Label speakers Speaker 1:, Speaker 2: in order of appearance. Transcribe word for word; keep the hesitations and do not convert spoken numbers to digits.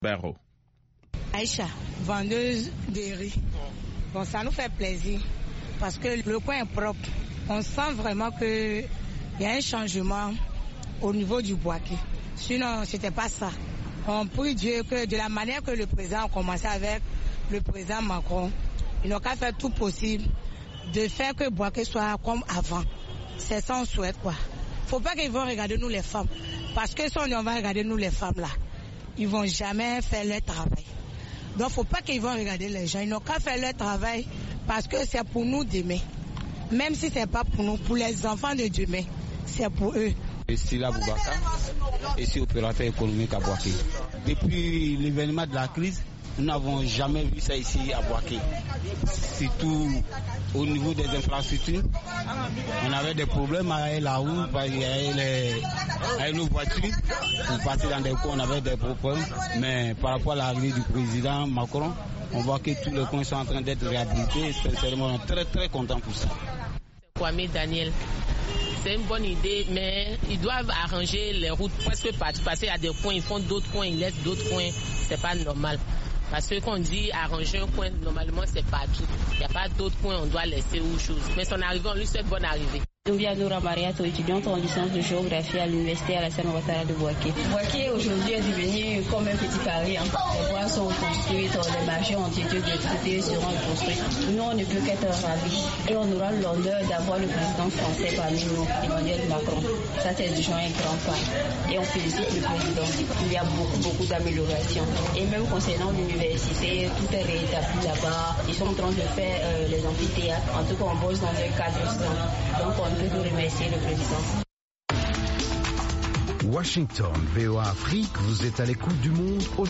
Speaker 1: Barreau.
Speaker 2: Aïcha, vendeuse de riz. Bon, ça nous fait plaisir parce que le coin est propre. On sent vraiment qu'il y a un changement au niveau du Bouaké. Sinon, c'était pas ça. On prie Dieu que de la manière que le président a commencé avec le président Macron, il n'a qu'à faire tout possible de faire que Bouaké soit comme avant. C'est ça qu'on souhaite, quoi. Faut pas qu'ils vont regarder nous les femmes. Parce que si on va regarder nous les femmes là, ils vont jamais faire leur travail. Donc faut pas qu'ils vont regarder les gens. Ils n'ont qu'à faire leur travail parce que c'est pour nous demain. Même si c'est pas pour nous, pour les enfants de demain, c'est pour eux.
Speaker 3: Stila Boubacar, je suis opérateur économique à Bouaké. Depuis l'événement de la crise, nous n'avons jamais vu ça ici à Bouaké. Surtout au niveau des infrastructures. On avait des problèmes avec la route, avec, les, avec nos voitures. Pour passer dans des coins, on avait des problèmes. Mais par rapport à l'arrivée du président Macron, on voit que tous les coins sont en train d'être réhabilités. Sincèrement, on est très très contents pour ça.
Speaker 4: Kwame Daniel. C'est une bonne idée, mais ils doivent arranger les routes presque partout. Parce qu'il y a des coins, ils font d'autres coins, ils laissent d'autres coins. C'est pas normal. Parce que quand on dit arranger un coin, normalement c'est partout. Il n'y a pas d'autres coins, on doit laisser ou chose. Mais son arrivée, on lui souhaite bonne arrivée.
Speaker 5: Doubia Noura Mariato, étudiante en licence de géographie à l'université Alassane Ouattara de Bouaké. Bouaké aujourd'hui est devenu comme un petit Paris. Hein. Les voies sont construites, les marchés ont été détruits, seront construits. Nous, on ne peut qu'être ravis. Et on aura l'honneur d'avoir le président français parmi nous, Emmanuel Macron. Ça, c'est déjà un grand pas. Et on félicite le président. Il y a beaucoup, beaucoup d'améliorations. Et même concernant l'université, tout est rétabli là-bas. Ils sont en train de faire euh, les amphithéâtres. En tout cas, on bosse dans un cadre sain. Donc, on peut nous remercier le président.
Speaker 6: Washington, V O A Afrique, vous êtes à l'écoute du monde.